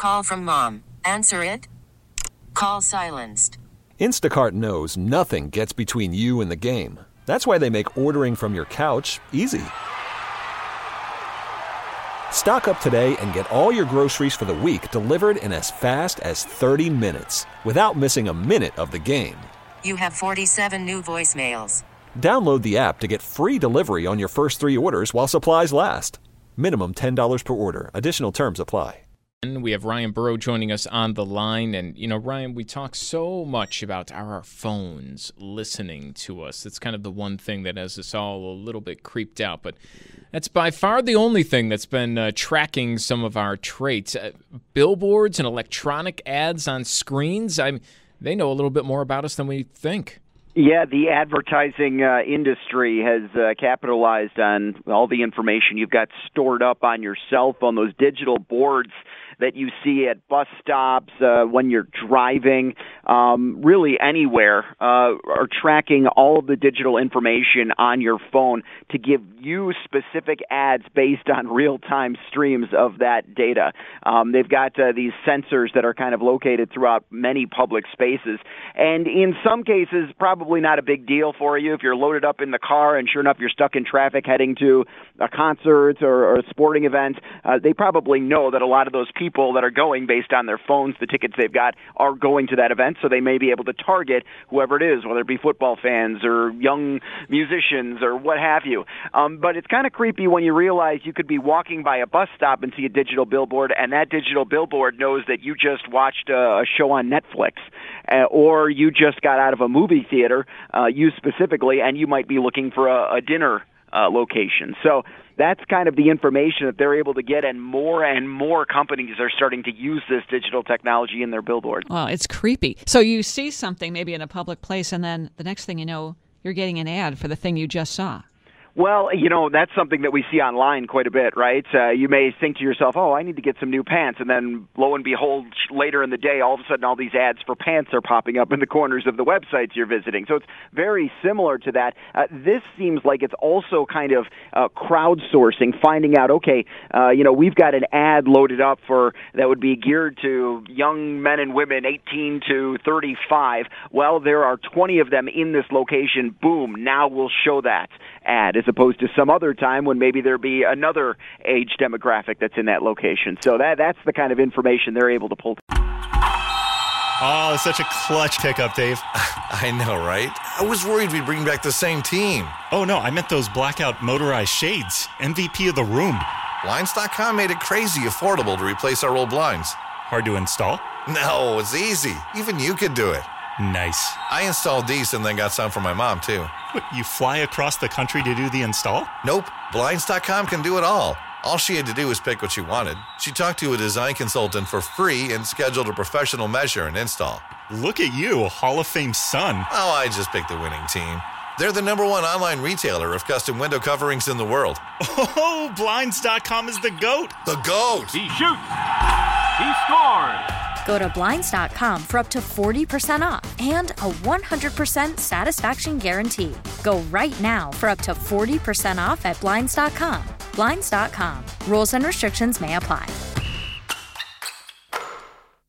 Call from mom. Answer it. Call silenced. Instacart knows nothing gets between you and the game. That's why they make ordering from your couch easy. Stock up today and get all your groceries for the week delivered in as fast as 30 minutes without missing a minute of the game. You have 47 new voicemails. Download the app to get free delivery on your first 3 orders while supplies last. Minimum $10 per order. Additional terms apply. We have Ryan Burrow joining us on the line. And, Ryan, we talk so much about our phones listening to us. It's kind of the one thing that has us all a little bit creeped out. But that's by far the only thing that's been tracking some of our traits. Billboards and electronic ads on screens, they know a little bit more about us than we think. Yeah, the advertising industry has capitalized on all the information you've got stored up on your cell phone, those digital boards that you see at bus stops, when you're driving, really anywhere, are tracking all of the digital information on your phone to give you specific ads based on real-time streams of that data. They've got these sensors that are kind of located throughout many public spaces, and in some cases, probably not a big deal for you if you're loaded up in the car and sure enough you're stuck in traffic heading to a concert or a sporting event. They probably know that a lot of those people that are going based on their phones, the tickets they've got, are going to that event, so they may be able to target whoever it is, whether it be football fans or young musicians or what have you. But it's kind of creepy when you realize you could be walking by a bus stop and see a digital billboard, and that digital billboard knows that you just watched a show on Netflix, or you just got out of a movie theater, you specifically, and you might be looking for a dinner location. So that's kind of the information that they're able to get, and more companies are starting to use this digital technology in their billboards. Well, it's creepy. So you see something maybe in a public place, and then the next thing you know, you're getting an ad for the thing you just saw. Well, that's something that we see online quite a bit, right? You may think to yourself, I need to get some new pants, and then lo and behold, later in the day, all of a sudden all these ads for pants are popping up in the corners of the websites you're visiting. So it's very similar to that. This seems like it's also kind of crowdsourcing, finding out, we've got an ad loaded up that would be geared to young men and women 18 to 35. Well, there are 20 of them in this location. Boom, now we'll show that ad, as opposed to some other time when maybe there be another age demographic that's in that location. So that's the kind of information they're able to pull. Oh, such a clutch pickup, Dave. I know, right? I was worried we'd bring back the same team. Oh, no, I meant those blackout motorized shades. MVP of the room. Blinds.com made it crazy affordable to replace our old blinds. Hard to install? No, it's easy. Even you could do it. Nice. I installed these and then got some for my mom, too. What, you fly across the country to do the install? Nope. Blinds.com can do it all. All she had to do was pick what she wanted. She talked to a design consultant for free and scheduled a professional measure and install. Look at you, a Hall of Fame son. Oh, I just picked the winning team. They're the #1 online retailer of custom window coverings in the world. Oh, Blinds.com is the GOAT. The GOAT! He shoots. He scores. Go to Blinds.com for up to 40% off and a 100% satisfaction guarantee. Go right now for up to 40% off at Blinds.com. Blinds.com. Rules and restrictions may apply.